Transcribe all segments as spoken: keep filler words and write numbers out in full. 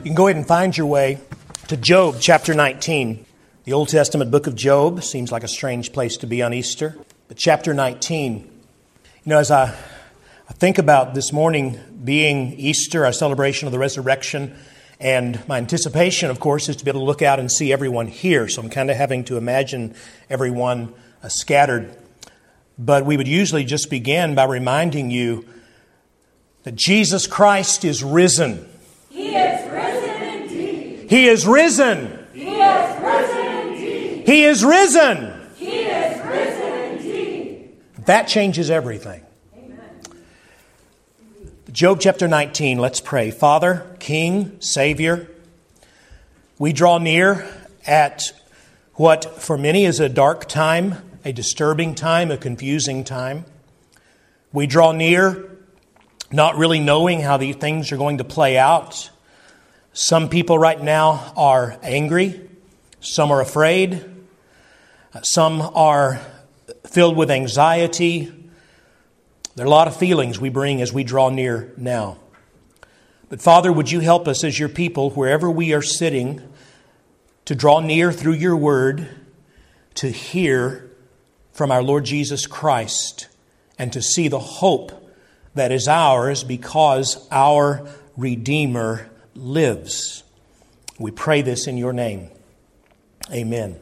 You can go ahead and find your way to Job chapter nineteen. The Old Testament book of Job seems like a strange place to be on Easter. But chapter nineteen, you know, as I, I think about this morning being Easter, our celebration of the resurrection, and my anticipation, of course, is to be able to look out and see everyone here. So I'm kind of having to imagine everyone uh, scattered. But we would usually just begin by reminding you that Jesus Christ is risen. He is risen indeed. He is risen. He is risen indeed. He is risen. He is risen indeed. That changes everything. Amen. Job chapter nineteen, let's pray. Father, King, Savior, we draw near at what for many is a dark time, a disturbing time, a confusing time. We draw near not really knowing how these things are going to play out. Some people right now are angry. Some are afraid. Some are filled with anxiety. There are a lot of feelings we bring as we draw near now. But Father, would you help us as your people, wherever we are sitting, to draw near through your word, to hear from our Lord Jesus Christ, and to see the hope that is ours because our Redeemer lives. We pray this in your name. Amen.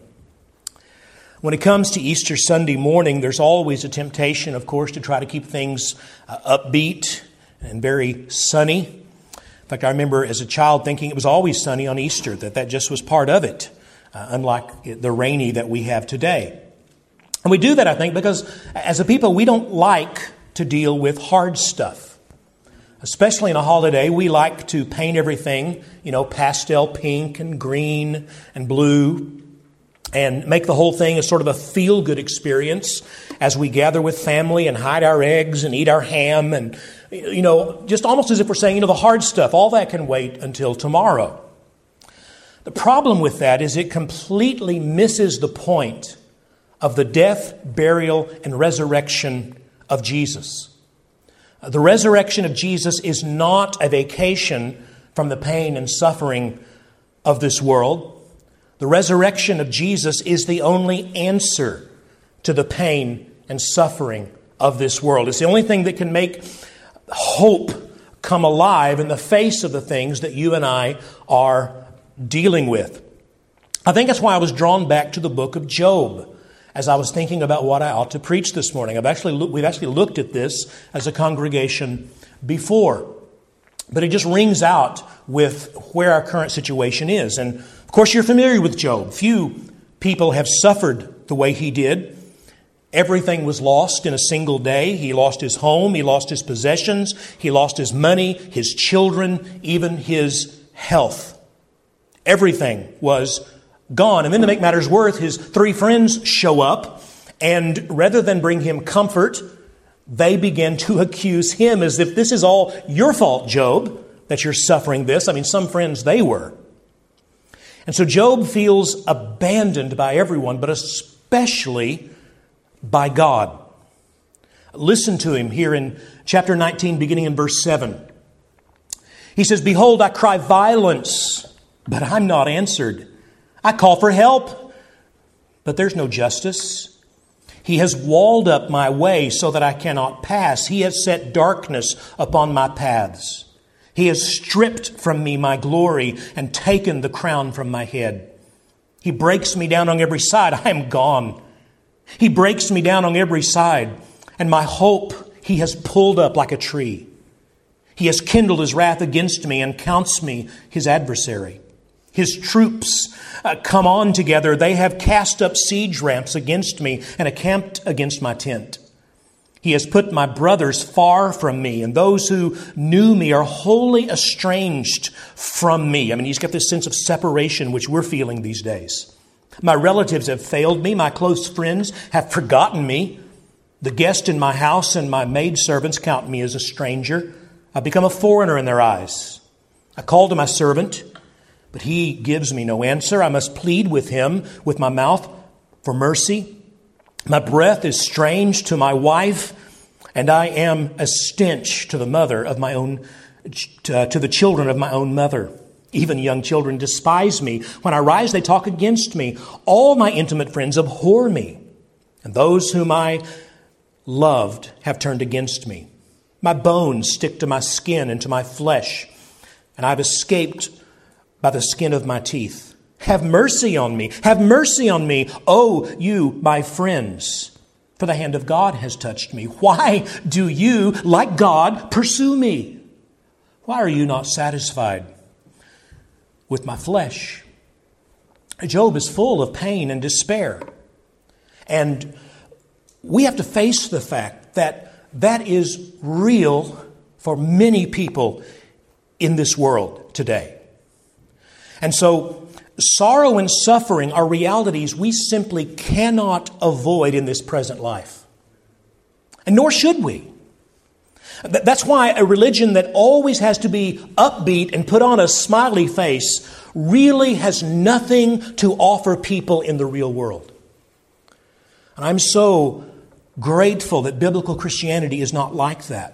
When it comes to Easter Sunday morning, there's always a temptation, of course, to try to keep things uh, upbeat and very sunny. In fact, I remember as a child thinking it was always sunny on Easter, that that just was part of it, uh, unlike the rainy that we have today. And we do that, I think, because as a people, we don't like to deal with hard stuff. Especially in a holiday, we like to paint everything, you know, pastel pink and green and blue, and make the whole thing a sort of a feel-good experience as we gather with family and hide our eggs and eat our ham and, you know, just almost as if we're saying, you know, the hard stuff, all that can wait until tomorrow. The problem with that is it completely misses the point of the death, burial, and resurrection of Jesus. The resurrection of Jesus is not a vacation from the pain and suffering of this world. The resurrection of Jesus is the only answer to the pain and suffering of this world. It's the only thing that can make hope come alive in the face of the things that you and I are dealing with. I think that's why I was drawn back to the book of Job as I was thinking about what I ought to preach this morning. I've actually look, we've actually looked at this as a congregation before. But it just rings out with where our current situation is. And of course, you're familiar with Job. Few people have suffered the way he did. Everything was lost in a single day. He lost his home. He lost his possessions. He lost his money, his children, even his health. Everything was gone. And then to make matters worse, his three friends show up, and rather than bring him comfort, they begin to accuse him as if this is all your fault, Job, that you're suffering this. I mean, some friends they were. And so Job feels abandoned by everyone, but especially by God. Listen to him here in chapter nineteen, beginning in verse seven. He says, "Behold, I cry violence, but I'm not answered. I call for help, but there's no justice. He has walled up my way so that I cannot pass. He has set darkness upon my paths. He has stripped from me my glory and taken the crown from my head. He breaks me down on every side. I am gone. He breaks me down on every side, and my hope he has pulled up like a tree. He has kindled his wrath against me and counts me his adversary. His troops uh, come on together. They have cast up siege ramps against me and encamped against my tent. He has put my brothers far from me, and those who knew me are wholly estranged from me." I mean, he's got this sense of separation which we're feeling these days. "My relatives have failed me. My close friends have forgotten me. The guest in my house and my maidservants count me as a stranger. I've become a foreigner in their eyes. I call to my servant, but he gives me no answer. I must plead with him with my mouth for mercy. My breath is strange to my wife, and I am a stench to the mother of my own, to, to the children of my own mother. Even young children despise me. When I rise, they talk against me. All my intimate friends abhor me. And those whom I loved have turned against me. My bones stick to my skin and to my flesh, and I've escaped by the skin of my teeth. Have mercy on me. Have mercy on me, O you, my friends. For the hand of God has touched me. Why do you, like God, pursue me? Why are you not satisfied with my flesh? Job is full of pain and despair. And we have to face the fact that that is real for many people in this world today. And so sorrow and suffering are realities we simply cannot avoid in this present life. And nor should we. That's why a religion that always has to be upbeat and put on a smiley face really has nothing to offer people in the real world. And I'm so grateful that biblical Christianity is not like that.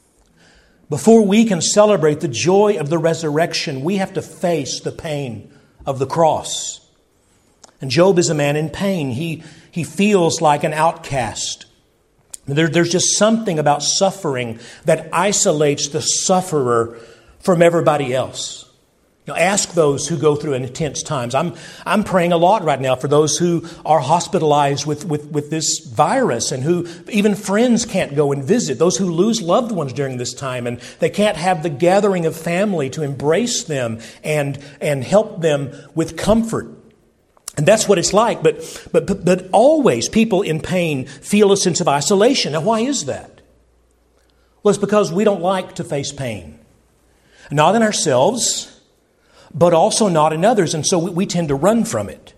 Before we can celebrate the joy of the resurrection, we have to face the pain of the cross. And Job is a man in pain. He, he feels like an outcast. There, there's just something about suffering that isolates the sufferer from everybody else. You know, ask those who go through intense times. I'm I'm praying a lot right now for those who are hospitalized with, with, with this virus and who even friends can't go and visit. Those who lose loved ones during this time and they can't have the gathering of family to embrace them and, and help them with comfort. And that's what it's like. But, but, but, but always people in pain feel a sense of isolation. Now, why is that? Well, it's because we don't like to face pain. Not in ourselves, but also not in others. And so we, we tend to run from it.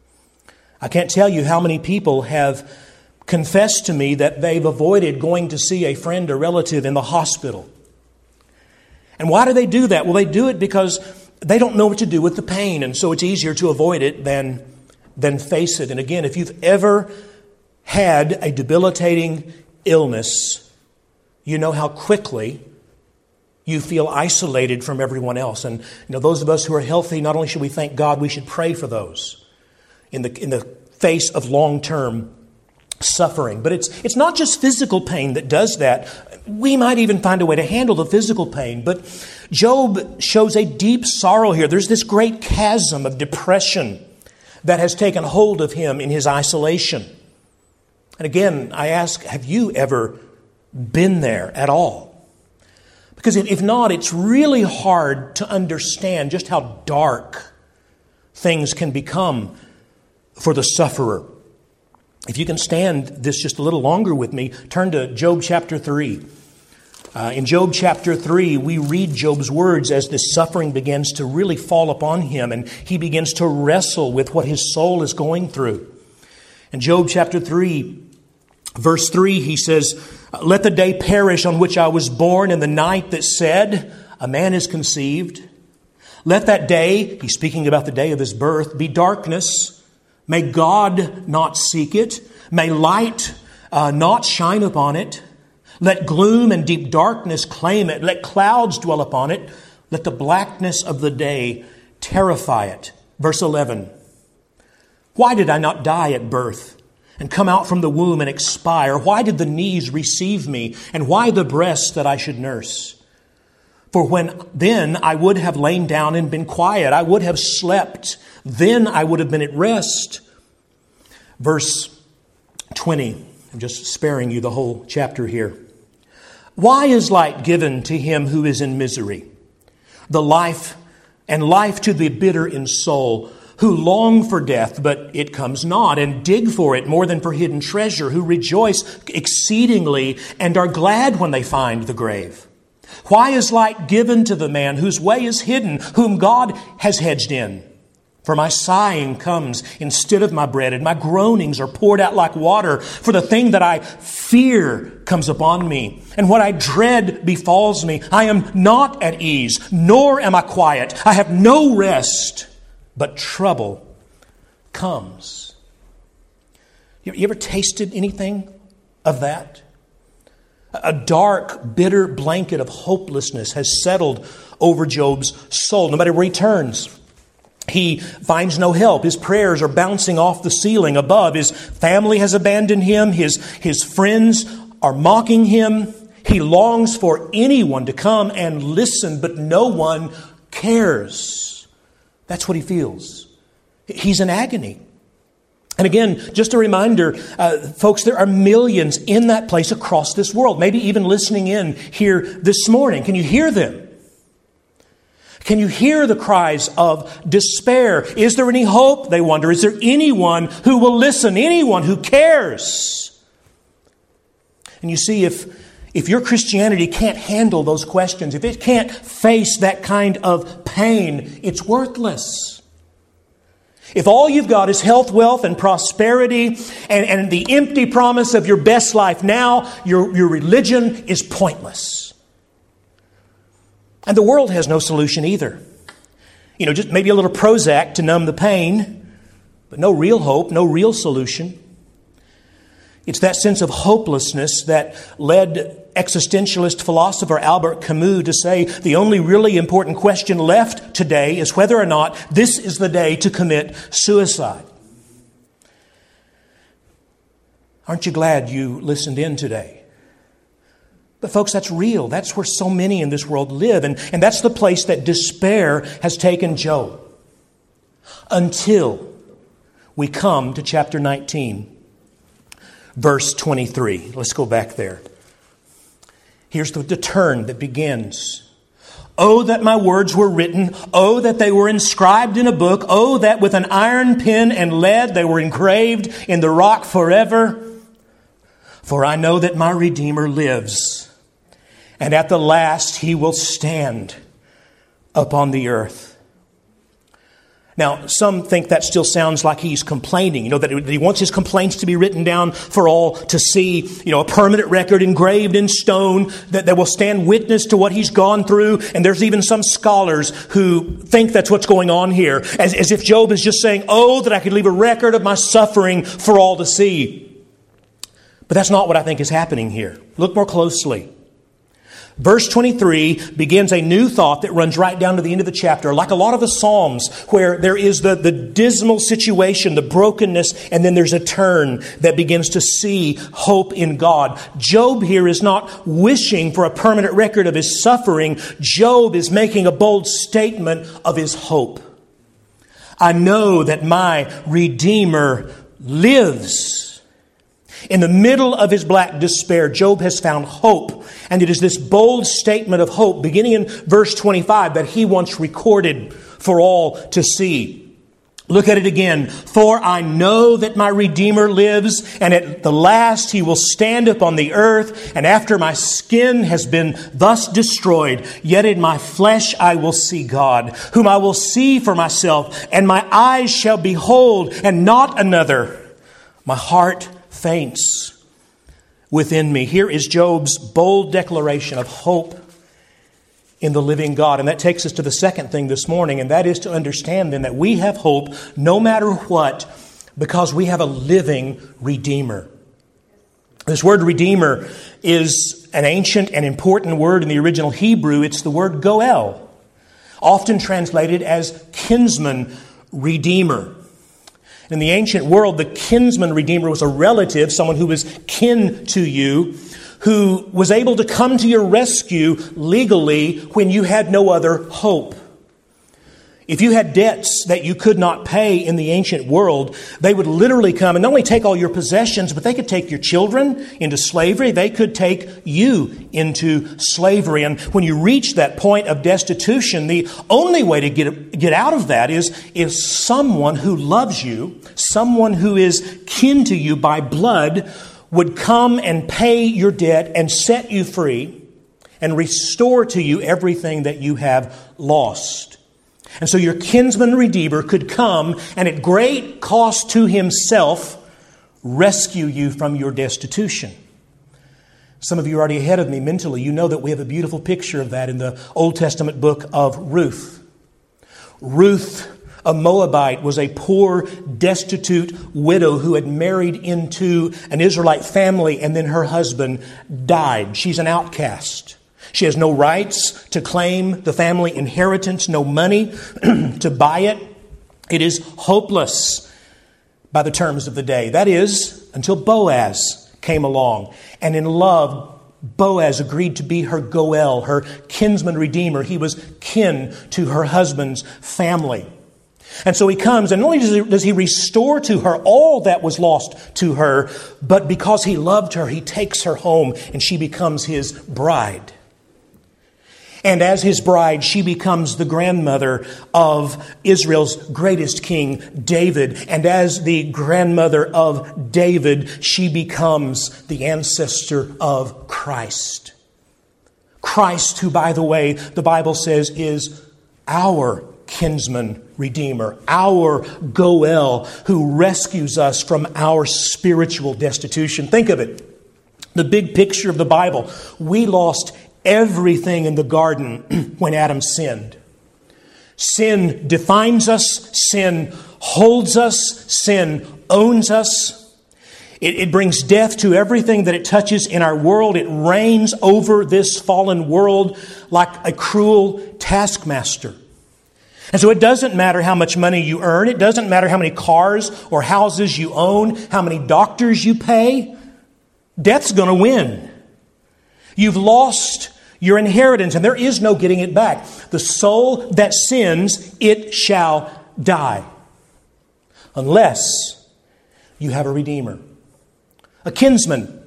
I can't tell you how many people have confessed to me that they've avoided going to see a friend or relative in the hospital. And why do they do that? Well, they do it because they don't know what to do with the pain. And so it's easier to avoid it than, than face it. And again, if you've ever had a debilitating illness, you know how quickly you feel isolated from everyone else. And you know, those of us who are healthy, not only should we thank God, we should pray for those in the in the face of long-term suffering. But it's it's not just physical pain that does that. We might even find a way to handle the physical pain. But Job shows a deep sorrow here. There's this great chasm of depression that has taken hold of him in his isolation. And again, I ask, have you ever been there at all? Because if not, it's really hard to understand just how dark things can become for the sufferer. If you can stand this just a little longer with me, turn to Job chapter three. Uh, in Job chapter three, we read Job's words as this suffering begins to really fall upon him and he begins to wrestle with what his soul is going through. In Job chapter three, verse three, he says, "Let the day perish on which I was born, and the night that said, a man is conceived. Let that day," he's speaking about the day of his birth, "be darkness. May God not seek it. May light uh, not shine upon it. Let gloom and deep darkness claim it. Let clouds dwell upon it. Let the blackness of the day terrify it." Verse eleven, "Why did I not die at birth and come out from the womb and expire? Why did the knees receive me? And why the breasts that I should nurse? For when then I would have lain down and been quiet. I would have slept. Then I would have been at rest." Verse twenty. I'm just sparing you the whole chapter here. "Why is light given to him who is in misery? The life and life to the bitter in soul, who long for death, but it comes not, and dig for it more than for hidden treasure, who rejoice exceedingly and are glad when they find the grave. Why is light given to the man whose way is hidden, whom God has hedged in? For my sighing comes instead of my bread, and my groanings are poured out like water. For the thing that I fear comes upon me, and what I dread befalls me. I am not at ease, nor am I quiet. I have no rest, but trouble comes." You ever tasted anything of that? A dark, bitter blanket of hopelessness has settled over Job's soul. No matter where he turns, he finds no help. His prayers are bouncing off the ceiling above. His family has abandoned him. His, his friends are mocking him. He longs for anyone to come and listen, but no one cares. That's what he feels. He's in agony. And again, just a reminder, uh, folks, there are millions in that place across this world, maybe even listening in here this morning. Can you hear them? Can you hear the cries of despair? Is there any hope, they wonder? Is there anyone who will listen, anyone who cares? And you see, if, if your Christianity can't handle those questions, if it can't face that kind of pain, it's worthless. If all you've got is health, wealth, and prosperity, and, and the empty promise of your best life now, your, your religion is pointless. And the world has no solution either. You know, just maybe a little Prozac to numb the pain, but no real hope, no real solution. It's that sense of hopelessness that led existentialist philosopher Albert Camus to say the only really important question left today is whether or not this is the day to commit suicide. Aren't you glad you listened in today? But folks, that's real. That's where so many in this world live. And, and that's the place that despair has taken Job. Until we come to chapter nineteen. Verse twenty-three. Let's go back there. Here's the, the turn that begins. Oh, that my words were written. Oh, that they were inscribed in a book. Oh, that with an iron pen and lead they were engraved in the rock forever. For I know that my Redeemer lives, and at the last he will stand upon the earth. Now, some think that still sounds like he's complaining, you know, that he wants his complaints to be written down for all to see, you know, a permanent record engraved in stone that, that will stand witness to what he's gone through. And there's even some scholars who think that's what's going on here, as, as if Job is just saying, oh, that I could leave a record of my suffering for all to see. But that's not what I think is happening here. Look more closely. Verse twenty-three begins a new thought that runs right down to the end of the chapter, like a lot of the Psalms, where there is the, the dismal situation, the brokenness, and then there's a turn that begins to see hope in God. Job here is not wishing for a permanent record of his suffering. Job is making a bold statement of his hope. I know that my Redeemer lives. In the middle of his black despair, Job has found hope. And it is this bold statement of hope, beginning in verse twenty-five, that he wants recorded for all to see. Look at it again. For I know that my Redeemer lives, and at the last he will stand upon the earth. And after my skin has been thus destroyed, yet in my flesh I will see God, whom I will see for myself, and my eyes shall behold, and not another. My heart faints within me. Here is Job's bold declaration of hope in the living God. And that takes us to the second thing this morning, and that is to understand then that we have hope no matter what, because we have a living Redeemer. This word Redeemer is an ancient and important word in the original Hebrew. It's the word Goel, often translated as kinsman redeemer. In the ancient world, the kinsman redeemer was a relative, someone who was kin to you, who was able to come to your rescue legally when you had no other hope. If you had debts that you could not pay in the ancient world, they would literally come and not only take all your possessions, but they could take your children into slavery. They could take you into slavery. And when you reach that point of destitution, the only way to get, get out of that is, is someone who loves you, someone who is kin to you by blood, would come and pay your debt and set you free and restore to you everything that you have lost. And so your kinsman redeemer could come and at great cost to himself rescue you from your destitution. Some of you are already ahead of me mentally. You know that we have a beautiful picture of that in the Old Testament book of Ruth. Ruth, a Moabite, was a poor, destitute widow who had married into an Israelite family, and then her husband died. She's an outcast. She has no rights to claim the family inheritance, no money to buy it. It is hopeless by the terms of the day. That is, until Boaz came along. And in love, Boaz agreed to be her Goel, her kinsman redeemer. He was kin to her husband's family. And so he comes, and not only does he, does he restore to her all that was lost to her, but because he loved her, he takes her home, and she becomes his bride. And as his bride, she becomes the grandmother of Israel's greatest king, David. And as the grandmother of David, she becomes the ancestor of Christ. Christ, who, by the way, the Bible says is our kinsman redeemer, our Goel, who rescues us from our spiritual destitution. Think of it. The big picture of the Bible. We lost everything in the garden when Adam sinned. Sin defines us. Sin holds us. Sin owns us. It, it brings death to everything that it touches in our world. It reigns over this fallen world like a cruel taskmaster. And so it doesn't matter how much money you earn. It doesn't matter how many cars or houses you own, how many doctors you pay. Death's going to win. You've lost your inheritance, and there is no getting it back. The soul that sins, it shall die. Unless you have a redeemer, a kinsman.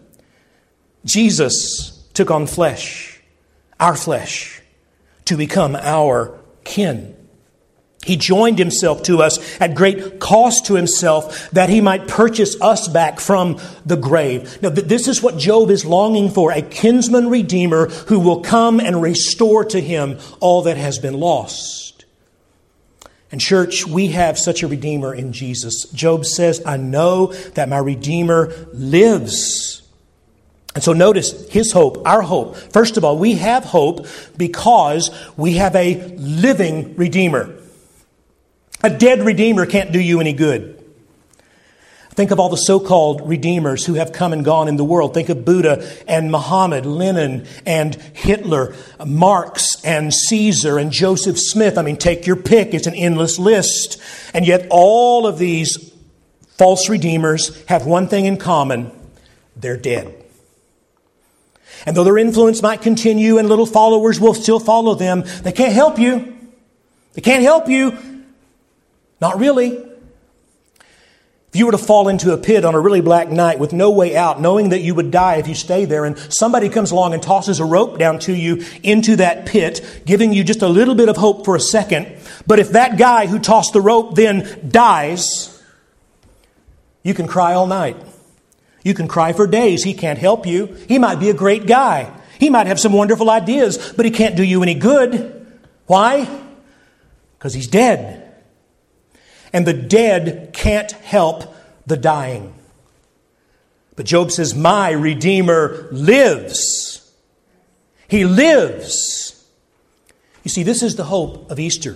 Jesus took on flesh, our flesh, to become our kin. He joined himself to us at great cost to himself that he might purchase us back from the grave. Now, this is what Job is longing for, a kinsman redeemer who will come and restore to him all that has been lost. And church, we have such a redeemer in Jesus. Job says, I know that my redeemer lives. And so notice his hope, our hope. First of all, we have hope because we have a living redeemer. A dead redeemer can't do you any good. Think of all the so-called redeemers who have come and gone in the world. Think of Buddha and Muhammad, Lenin and Hitler, Marx and Caesar and Joseph Smith. I mean, take your pick. It's an endless list. And yet all of these false redeemers have one thing in common. They're dead. And though their influence might continue and little followers will still follow them, they can't help you. They can't help you. Not really. If you were to fall into a pit on a really black night with no way out, knowing that you would die if you stay there, and somebody comes along and tosses a rope down to you into that pit, giving you just a little bit of hope for a second, but if that guy who tossed the rope then dies, you can cry all night. You can cry for days. He can't help you. He might be a great guy. He might have some wonderful ideas, but he can't do you any good. Why? Because he's dead. And the dead can't help the dying. But Job says, my Redeemer lives. He lives. You see, this is the hope of Easter.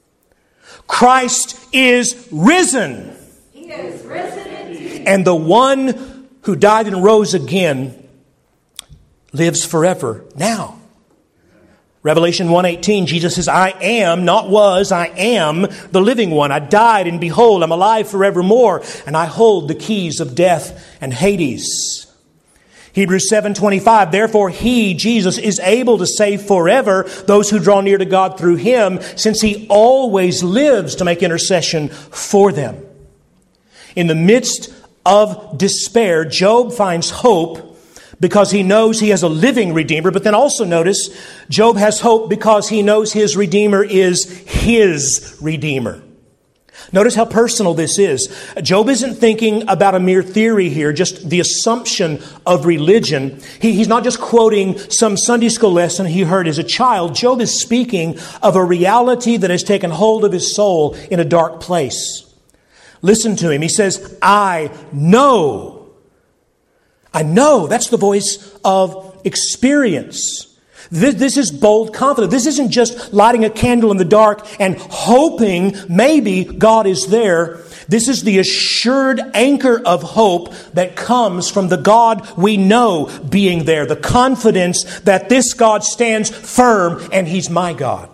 Christ is risen. He is risen indeed. And the one who died and rose again lives forever now. Revelation one eighteen, Jesus says, I am, not was, I am the living one. I died, and behold, I'm alive forevermore, and I hold the keys of death and Hades. Hebrews seven twenty-five, therefore he, Jesus, is able to save forever those who draw near to God through him, since he always lives to make intercession for them. In the midst of despair, Job finds hope because he knows he has a living Redeemer. But then also notice, Job has hope because he knows his Redeemer is his Redeemer. Notice how personal this is. Job isn't thinking about a mere theory here, just the assumption of religion. He, he's not just quoting some Sunday school lesson he heard as a child. Job is speaking of a reality that has taken hold of his soul in a dark place. Listen to him. He says, I know. I know. That's the voice of experience. This, this is bold confidence. This isn't just lighting a candle in the dark and hoping maybe God is there. This is the assured anchor of hope that comes from the God we know being there. The confidence that this God stands firm and He's my God.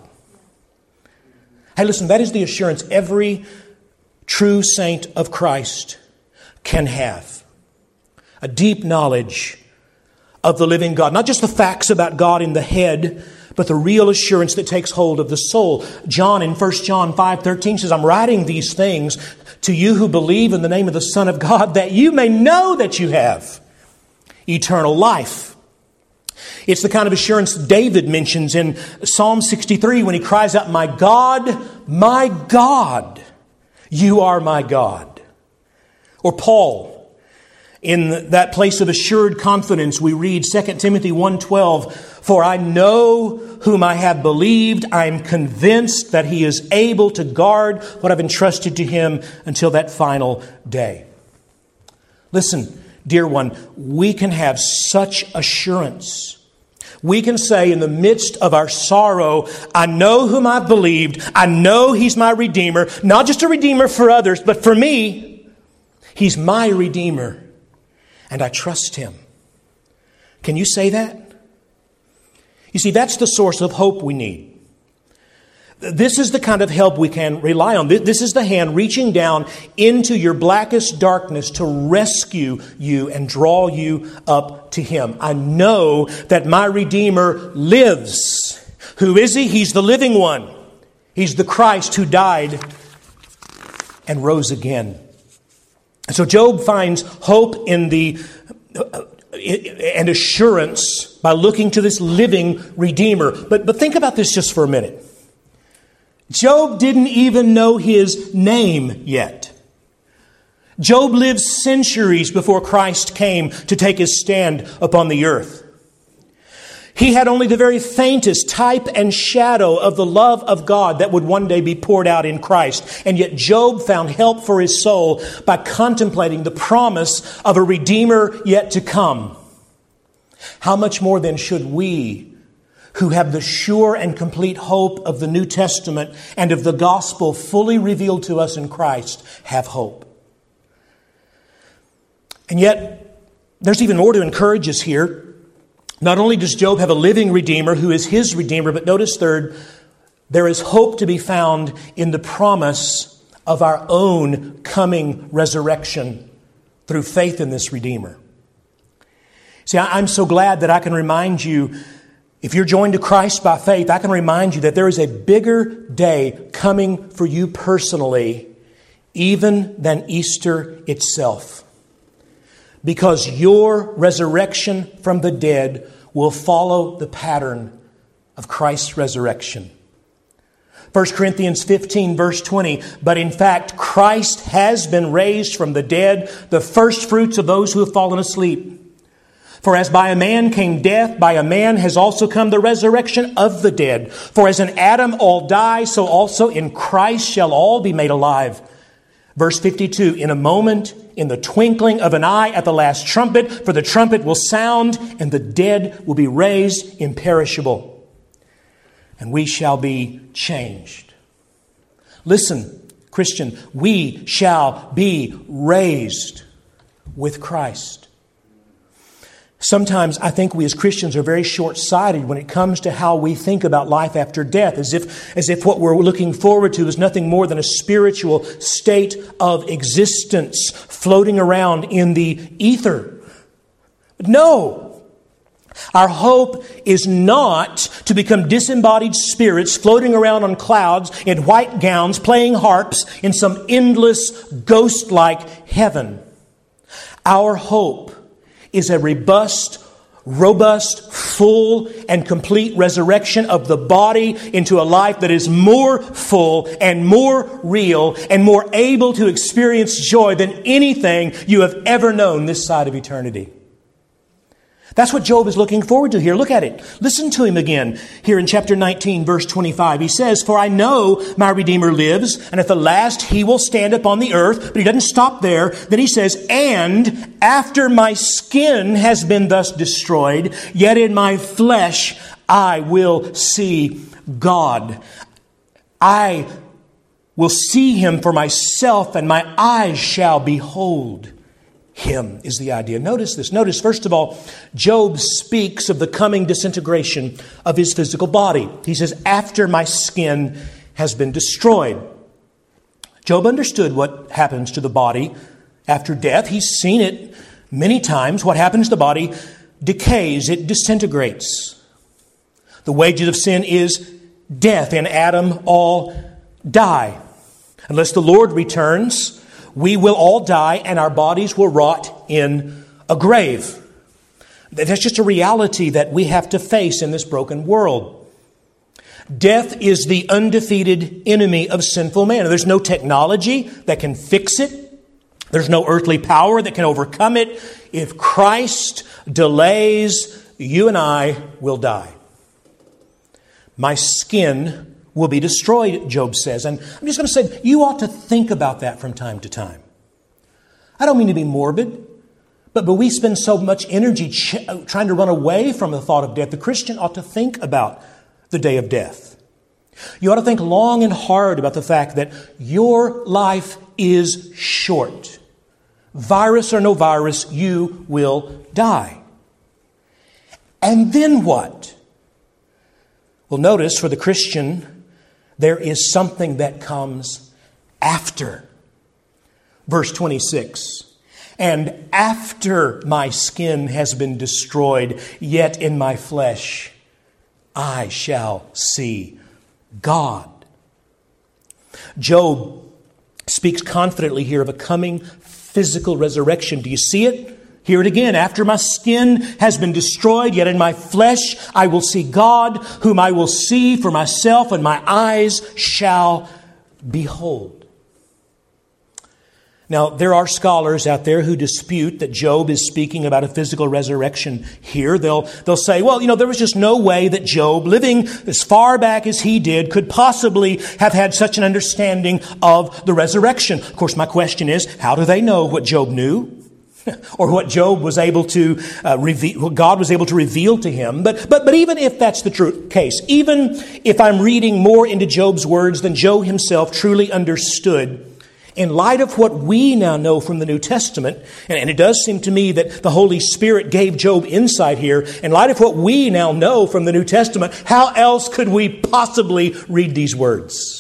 Hey, listen, that is the assurance every true saint of Christ can have. A deep knowledge of the living God. Not just the facts about God in the head, but the real assurance that takes hold of the soul. John in First John five thirteen says, I'm writing these things to you who believe in the name of the Son of God, that you may know that you have eternal life. It's the kind of assurance David mentions in Psalm sixty-three when he cries out, my God, my God, you are my God. Or Paul, in that place of assured confidence, we read Second Timothy one twelve, for I know whom I have believed. I am convinced that He is able to guard what I've entrusted to Him until that final day. Listen, dear one, we can have such assurance. We can say in the midst of our sorrow, I know whom I've believed. I know He's my Redeemer. Not just a Redeemer for others, but for me, He's my Redeemer. And I trust Him. Can you say that? You see, that's the source of hope we need. This is the kind of help we can rely on. This is the hand reaching down into your blackest darkness to rescue you and draw you up to Him. I know that my Redeemer lives. Who is He? He's the living one. He's the Christ who died and rose again. So Job finds hope in the uh, and assurance by looking to this living Redeemer. But, but think about this just for a minute. Job didn't even know his name yet. Job lived centuries before Christ came to take His stand upon the earth. He had only the very faintest type and shadow of the love of God that would one day be poured out in Christ. And yet Job found help for his soul by contemplating the promise of a Redeemer yet to come. How much more then should we, who have the sure and complete hope of the New Testament and of the gospel fully revealed to us in Christ, have hope? And yet, there's even more to encourage us here. Not only does Job have a living Redeemer who is his Redeemer, but notice third, there is hope to be found in the promise of our own coming resurrection through faith in this Redeemer. See, I'm so glad that I can remind you, if you're joined to Christ by faith, I can remind you that there is a bigger day coming for you personally, even than Easter itself. Because your resurrection from the dead will follow the pattern of Christ's resurrection. First Corinthians fifteen, verse twenty, but in fact, Christ has been raised from the dead, the first fruits of those who have fallen asleep. For as by a man came death, by a man has also come the resurrection of the dead. For as in Adam all die, so also in Christ shall all be made alive. Verse fifty-two, in a moment, in the twinkling of an eye at the last trumpet, for the trumpet will sound, and the dead will be raised imperishable. And we shall be changed. Listen, Christian, we shall be raised with Christ. Sometimes I think we as Christians are very short-sighted when it comes to how we think about life after death, as if, as if what we're looking forward to is nothing more than a spiritual state of existence floating around in the ether. But no, our hope is not to become disembodied spirits floating around on clouds in white gowns, playing harps in some endless, ghost-like heaven. Our hope is a robust, robust, full, and complete resurrection of the body into a life that is more full and more real and more able to experience joy than anything you have ever known this side of eternity. That's what Job is looking forward to here. Look at it. Listen to him again here in chapter nineteen, verse twenty-five. He says, for I know my Redeemer lives, and at the last he will stand upon the earth. But he doesn't stop there. Then he says, and after my skin has been thus destroyed, yet in my flesh I will see God. I will see Him for myself, and my eyes shall behold Him, is the idea. Notice this. Notice, first of all, Job speaks of the coming disintegration of his physical body. He says, after my skin has been destroyed. Job understood what happens to the body after death. He's seen it many times. What happens to the body decays, it disintegrates. The wages of sin is death. In Adam, all die. Unless the Lord returns, we will all die and our bodies will rot in a grave. That's just a reality that we have to face in this broken world. Death is the undefeated enemy of sinful man. There's no technology that can fix it. There's no earthly power that can overcome it. If Christ delays, you and I will die. My skin will be destroyed, Job says. And I'm just going to say, you ought to think about that from time to time. I don't mean to be morbid, but, but we spend so much energy ch- trying to run away from the thought of death. The Christian ought to think about the day of death. You ought to think long and hard about the fact that your life is short. Virus or no virus, you will die. And then what? Well, notice for the Christian, there is something that comes after. Verse twenty-six. And after my skin has been destroyed, yet in my flesh I shall see God. Job speaks confidently here of a coming physical resurrection. Do you see it? Hear it again. After my skin has been destroyed, yet in my flesh I will see God, whom I will see for myself, and my eyes shall behold. Now, there are scholars out there who dispute that Job is speaking about a physical resurrection here. They'll, they'll say, well, you know, there was just no way that Job, living as far back as he did, could possibly have had such an understanding of the resurrection. Of course, my question is, how do they know what Job knew? Or what Job was able to uh, reveal, what God was able to reveal to him. But, but, but even if that's the true case, even if I'm reading more into Job's words than Job himself truly understood, in light of what we now know from the New Testament, and, and it does seem to me that the Holy Spirit gave Job insight here, in light of what we now know from the New Testament, how else could we possibly read these words?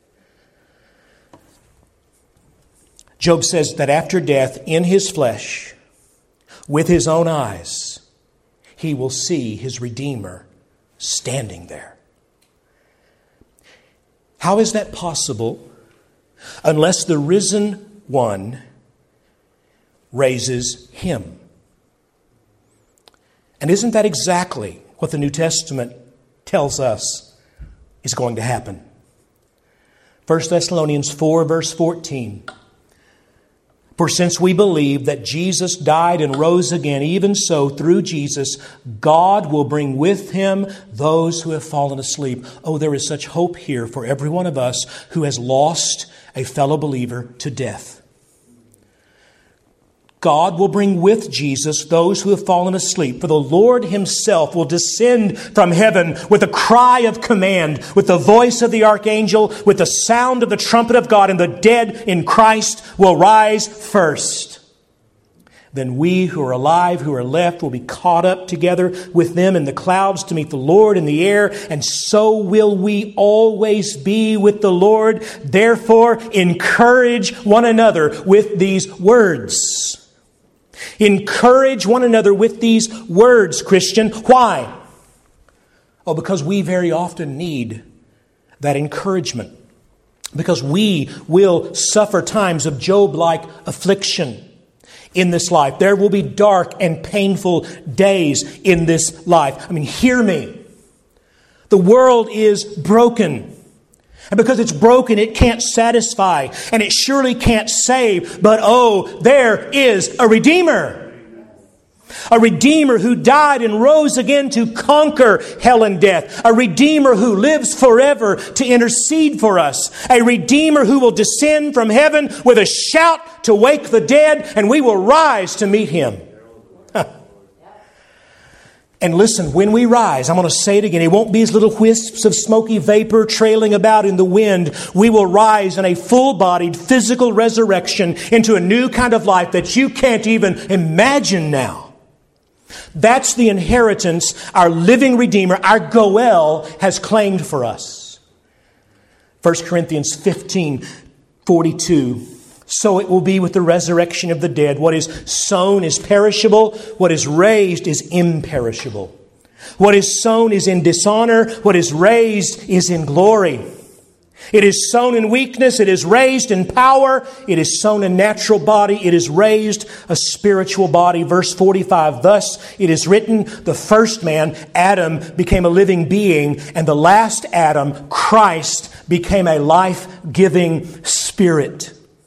Job says that after death, in his flesh, with his own eyes, he will see his Redeemer standing there. How is that possible unless the risen one raises him? And isn't that exactly what the New Testament tells us is going to happen? First Thessalonians four, verse fourteen. For since we believe that Jesus died and rose again, even so, through Jesus, God will bring with Him those who have fallen asleep. Oh, there is such hope here for every one of us who has lost a fellow believer to death. God will bring with Jesus those who have fallen asleep. For the Lord Himself will descend from heaven with a cry of command, with the voice of the archangel, with the sound of the trumpet of God, and the dead in Christ will rise first. Then we who are alive, who are left, will be caught up together with them in the clouds to meet the Lord in the air, and so will we always be with the Lord. Therefore, encourage one another with these words. Encourage one another with these words, Christian. Why? Oh, because we very often need that encouragement. Because we will suffer times of Job-like affliction in this life. There will be dark and painful days in this life. I mean, hear me. The world is broken. And because it's broken, it can't satisfy, and it surely can't save. But oh, there is a Redeemer. A Redeemer who died and rose again to conquer hell and death. A Redeemer who lives forever to intercede for us. A Redeemer who will descend from heaven with a shout to wake the dead, and we will rise to meet Him. And listen, when we rise, I'm going to say it again, it won't be as little wisps of smoky vapor trailing about in the wind. We will rise in a full-bodied physical resurrection into a new kind of life that you can't even imagine now. That's the inheritance our living Redeemer, our Goel, has claimed for us. First Corinthians fifteen forty-two. So it will be with the resurrection of the dead. What is sown is perishable. What is raised is imperishable. What is sown is in dishonor. What is raised is in glory. It is sown in weakness. It is raised in power. It is sown a natural body. It is raised a spiritual body. Verse forty-five, thus it is written, the first man, Adam, became a living being, and the last Adam, Christ, became a life-giving spirit.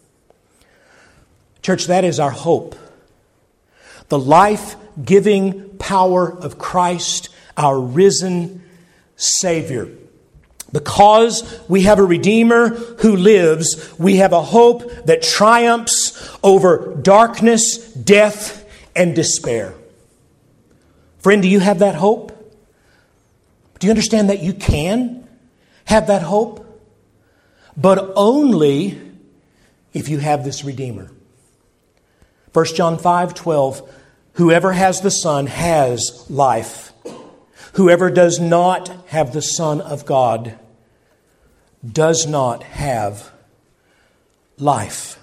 Church, that is our hope. The life-giving power of Christ, our risen Savior. Because we have a Redeemer who lives, we have a hope that triumphs over darkness, death, and despair. Friend, do you have that hope? Do you understand that you can have that hope? But only if you have this Redeemer. First John five twelve, whoever has the Son has life. Whoever does not have the Son of God does not have life.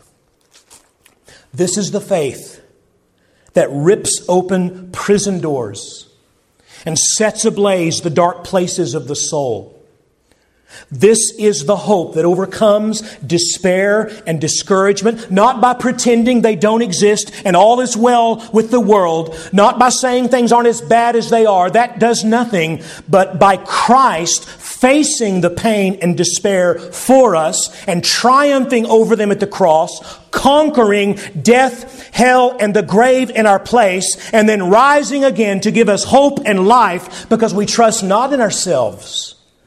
This is the faith that rips open prison doors and sets ablaze the dark places of the soul. This is the hope that overcomes despair and discouragement, not by pretending they don't exist and all is well with the world, not by saying things aren't as bad as they are. That does nothing, but by Christ facing the pain and despair for us and triumphing over them at the cross, conquering death, hell, and the grave in our place, and then rising again to give us hope and life because we trust not in ourselves,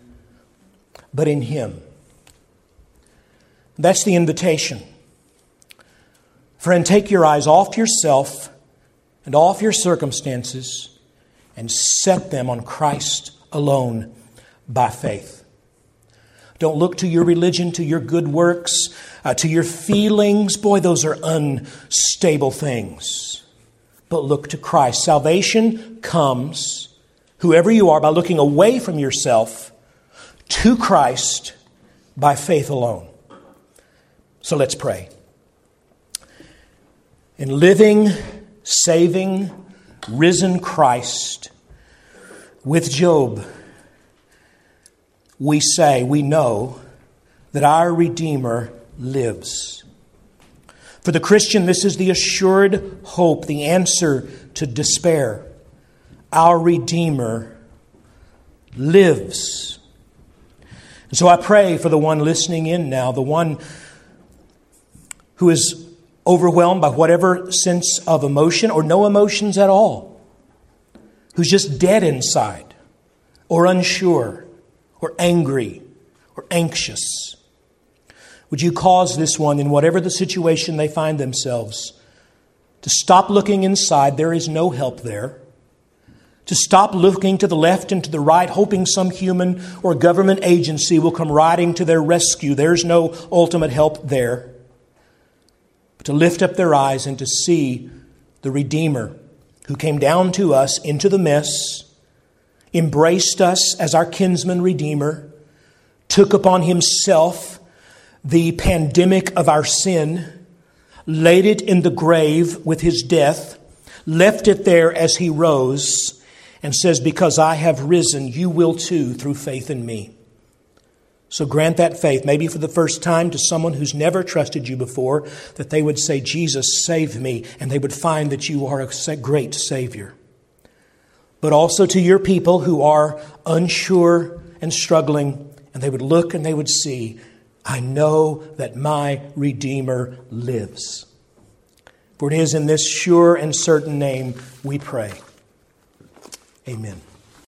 but in Him. That's the invitation. Friend, take your eyes off yourself and off your circumstances and set them on Christ alone by faith. Don't look to your religion, to your good works, uh, to your feelings. Boy, those are unstable things. But look to Christ. Salvation comes, whoever you are, by looking away from yourself to Christ by faith alone. So let's pray. In living, saving, risen Christ, with Job, we say, we know that our Redeemer lives. For the Christian, this is the assured hope, the answer to despair. Our Redeemer lives. And so I pray for the one listening in now, the one who is overwhelmed by whatever sense of emotion or no emotions at all, who's just dead inside or unsure or angry or anxious. Would you cause this one, in whatever the situation they find themselves, to stop looking inside? There is no help there. To stop looking to the left and to the right, hoping some human or government agency will come riding to their rescue. There's no ultimate help there. But to lift up their eyes and to see the Redeemer who came down to us into the mess, embraced us as our kinsman Redeemer, took upon Himself the pandemic of our sin, laid it in the grave with His death, left it there as He rose, and says, because I have risen, you will too through faith in me. So grant that faith, maybe for the first time, to someone who's never trusted you before, that they would say, Jesus, save me, and they would find that you are a great Savior. But also to your people who are unsure and struggling, and they would look and they would see, I know that my Redeemer lives. For it is in this sure and certain name we pray. Amen.